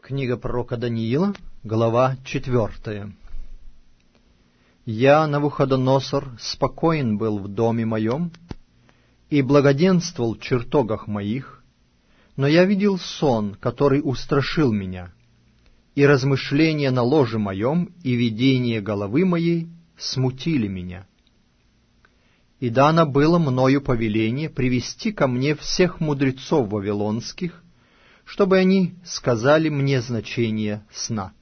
Книга пророка Даниила, глава 4. «Я, Навуходоносор, спокоен был в доме моем и благоденствовал в чертогах моих, но я видел сон, который устрашил меня, и размышления на ложе моем и видение головы моей смутили меня. И дано было мною повеление привести ко мне всех мудрецов вавилонских, чтобы они сказали мне значение сна.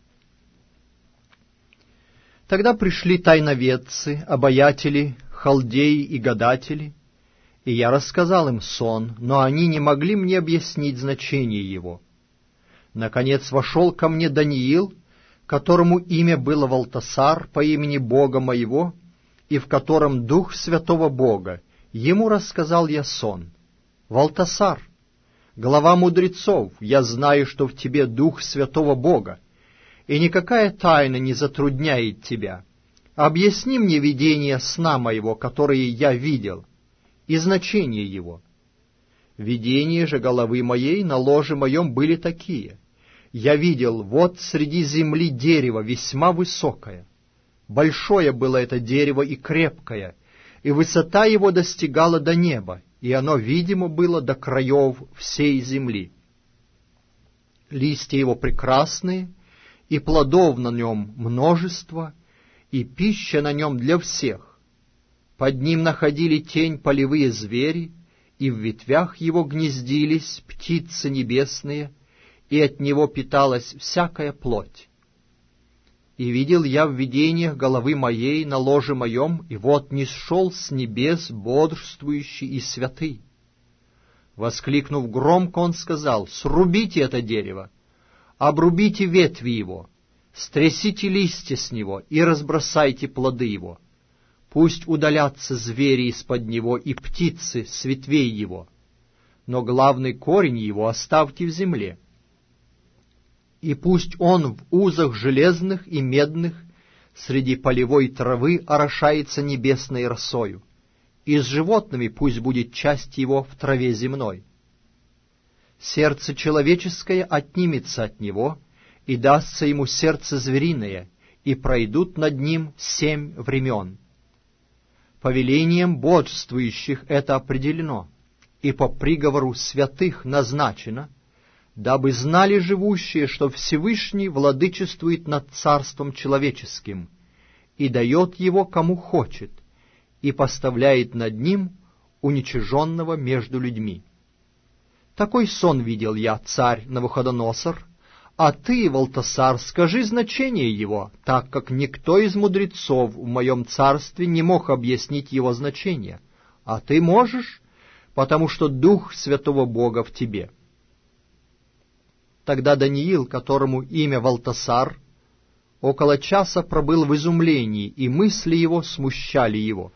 Тогда пришли тайноведцы, обаятели, халдеи и гадатели, и я рассказал им сон, но они не могли мне объяснить значение его. Наконец вошел ко мне Даниил, которому имя было Валтасар по имени Бога моего, и в котором Дух Святого Бога. Ему рассказал я сон. Валтасар, глава мудрецов, я знаю, что в тебе Дух Святого Бога, и никакая тайна не затрудняет тебя. Объясни мне видение сна моего, которое я видел, и значение его. Видения же головы моей на ложе моем были такие. Я видел, вот среди земли дерево весьма высокое. Большое было это дерево и крепкое, и высота его достигала до неба, и оно видимо было до краев всей земли. Листья его прекрасные, и плодов на нем множество, и пища на нем для всех. Под ним находили тень полевые звери, и в ветвях его гнездились птицы небесные, и от него питалась всякая плоть. И видел я в видениях головы моей на ложе моем, и вот нисшел с небес бодрствующий и святый. Воскликнув громко, он сказал: «Срубите это дерево, обрубите ветви его, стрясите листья с него и разбросайте плоды его. Пусть удалятся звери из-под него и птицы с ветвей его, но главный корень его оставьте в земле. И пусть он в узах железных и медных среди полевой травы орошается небесной росою, и с животными пусть будет часть его в траве земной. Сердце человеческое отнимется от него, и дастся ему сердце звериное, и пройдут над ним 7 времен. Повелением бодрствующих это определено, и по приговору святых назначено, дабы знали живущие, что Всевышний владычествует над царством человеческим и дает его кому хочет, и поставляет над ним уничиженного между людьми. Такой сон видел я, царь Навуходоносор, а ты, Валтасар, скажи значение его, так как никто из мудрецов в моем царстве не мог объяснить его значение, а ты можешь, потому что Дух Святого Бога в тебе». Тогда Даниил, которому имя Валтасар, около часа пробыл в изумлении, и мысли его смущали его.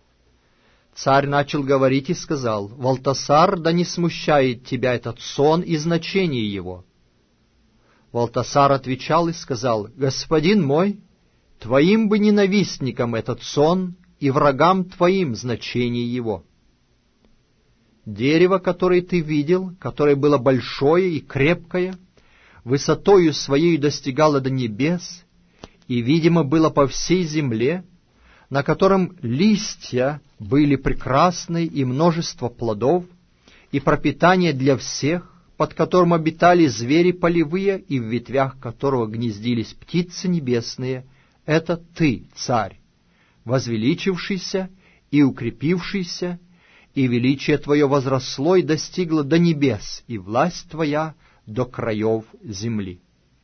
Царь начал говорить и сказал: «Валтасар, да не смущает тебя этот сон и значение его». Валтасар отвечал и сказал: «Господин мой, твоим бы ненавистникам этот сон, и врагам твоим значение его. Дерево, которое ты видел, которое было большое и крепкое, высотою своей достигало до небес, и, видимо, было по всей земле, на котором листья были прекрасные и множество плодов, и пропитание для всех, под которым обитали звери полевые, и в ветвях которого гнездились птицы небесные, это ты, царь, возвеличившийся и укрепившийся, и величие твое возросло и достигло до небес, и власть твоя до краев земли.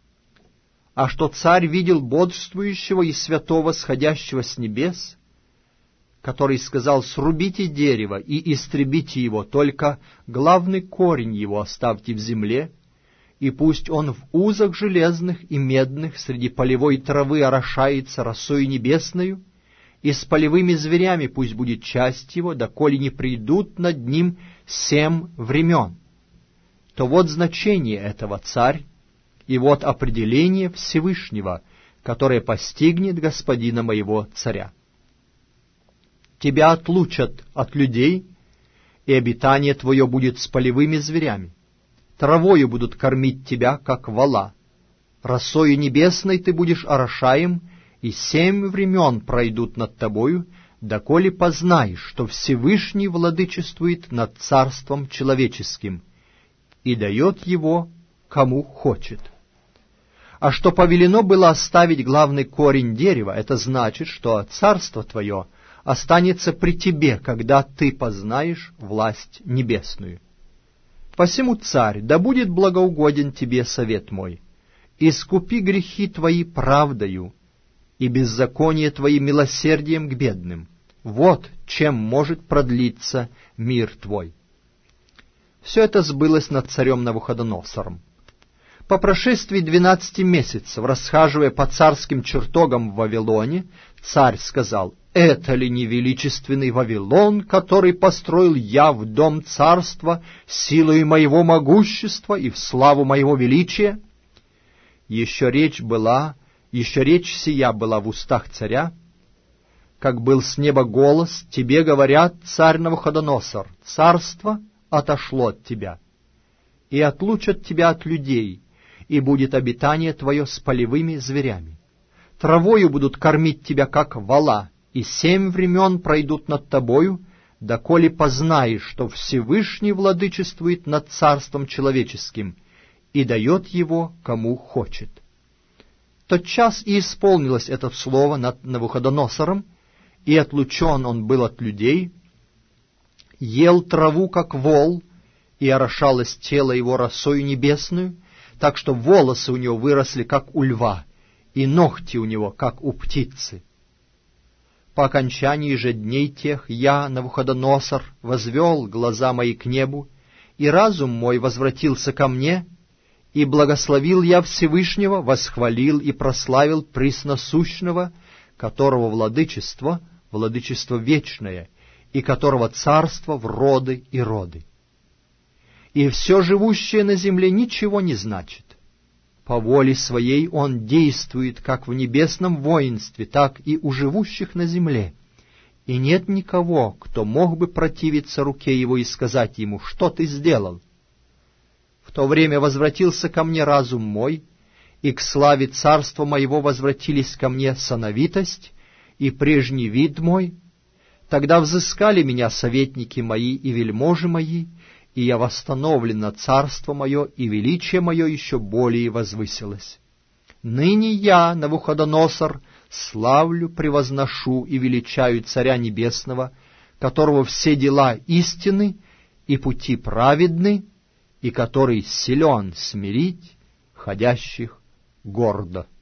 А что царь видел бодрствующего и святого, сходящего с небес, который сказал: «Срубите дерево и истребите его, только главный корень его оставьте в земле, и пусть он в узах железных и медных среди полевой травы орошается росою небесною, и с полевыми зверями пусть будет часть его, доколе не придут над ним 7 времен». То вот значение этого, царь, и вот определение Всевышнего, которое постигнет господина моего царя. Тебя отлучат от людей, и обитание твое будет с полевыми зверями. Травою будут кормить тебя, как вола, Росою небесной ты будешь орошаем, и 7 времен пройдут над тобою, доколе познаешь, что Всевышний владычествует над царством человеческим и дает его, кому хочет. А что повелено было оставить главный корень дерева, это значит, что царство твое останется при тебе, когда ты познаешь власть небесную. Посему, царь, да будет благоугоден тебе совет мой, искупи грехи твои правдою, и беззаконие твои милосердием к бедным. Вот чем может продлиться мир твой. Все это сбылось над царем Навуходоносором. По прошествии 12 месяцев, расхаживая по царским чертогам в Вавилоне, царь сказал: «Это ли не величественный Вавилон, который построил я в дом царства силой моего могущества и в славу моего величия?» Еще речь сия была в устах царя, как был с неба голос: «Тебе говорят, царь Навуходоносор, царство отошло от тебя, и отлучат тебя от людей, и будет обитание твое с полевыми зверями. Травою будут кормить тебя, как вола, и 7 времен пройдут над тобою, доколе познаешь, что Всевышний владычествует над царством человеческим и дает его, кому хочет». Тотчас и исполнилось это слово над Навуходоносором, и отлучен он был от людей, ел траву, как вол, и орошалось тело его росою небесную, так что волосы у него выросли, как у льва, и ногти у него, как у птицы. По окончании же дней тех я, Навуходоносор, возвел глаза мои к небу, и разум мой возвратился ко мне, и благословил я Всевышнего, восхвалил и прославил Пресносущного, которого владычество вечное, и которого царство в роды и роды. И все живущее на земле ничего не значит. По воле своей он действует как в небесном воинстве, так и у живущих на земле. И нет никого, кто мог бы противиться руке его и сказать ему: «Что ты сделал?» В то время возвратился ко мне разум мой, и к славе царства моего возвратились ко мне сановитость и прежний вид мой. Тогда взыскали меня советники мои и вельможи мои, и я восстановлен на царство мое, и величие мое еще более возвысилось. Ныне я, Навуходоносор, славлю, превозношу и величаю Царя Небесного, которого все дела истины и пути праведны, и который силен смирить ходящих гордо.